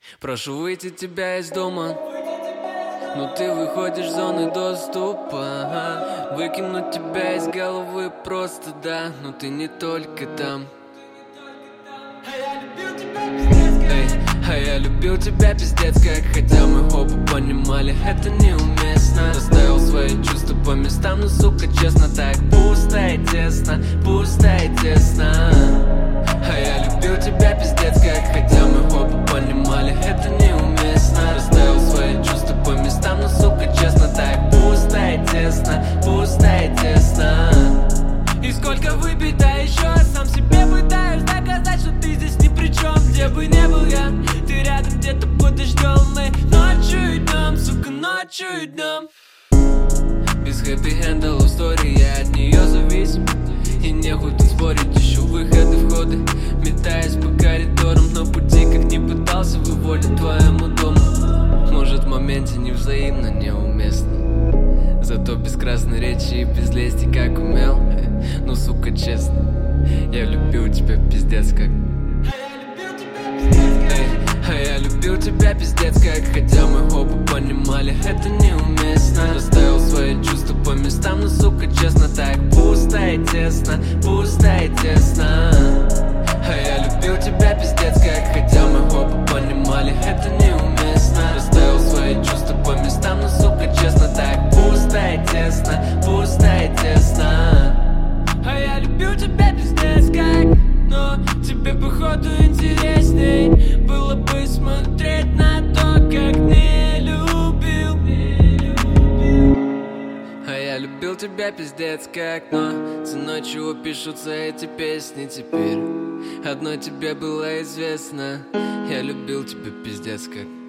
Прошу выйти тебя из дома, но ты выходишь в зоны доступа. Выкинуть тебя из головы просто, да, но ты не только там. А я любил тебя пиздец как, хотя мы оба понимали, это неуместно. Расставил свои чувства по местам, но, сука, честно, так пусто и тесно, пусто и тесно. А я любил тебя пиздец как, хотя мы оба понимали, это неуместно. Расставил свои чувства по местам, но, сука, честно, так пусто и тесно, пусто и тесно. И сколько выпить, да еще сам себе пытаюсь доказать, что ты здесь ни при чем. Где бы не был я, ты рядом где-то под дождем. Мы ночью и днем, сука, ночью и днем. Без хэппи-энда love story, я от нее зависим. И нехуй тут спорить, ищу выходы, входы. Метаюсь по коридорам, но пути как не пытался выводить твоему дому. Может в моменте невзаимно, неуместно, зато без красной речи и без лести как умел. Ну, сука, честно, я любил тебя пиздец как. А я любил тебя пиздец как, хотя мы оба понимали, это неуместно. Расставил свои чувства по местам, но, сука, честно, так пусто и тесно, пусто и тесно. А я любил тебя пиздец как, хотя мы оба понимали, это неуместно. Расставил свои чувства по местам, но, сука, честно, так пусто и тесно, пусто и тесно. А я любил тебя пиздец как, но тебе походу интересней было бы смотреть на то, как не любил. А я любил тебя пиздец как, но ценой чего пишутся эти песни теперь. Одно тебе было известно, я любил тебя пиздец как.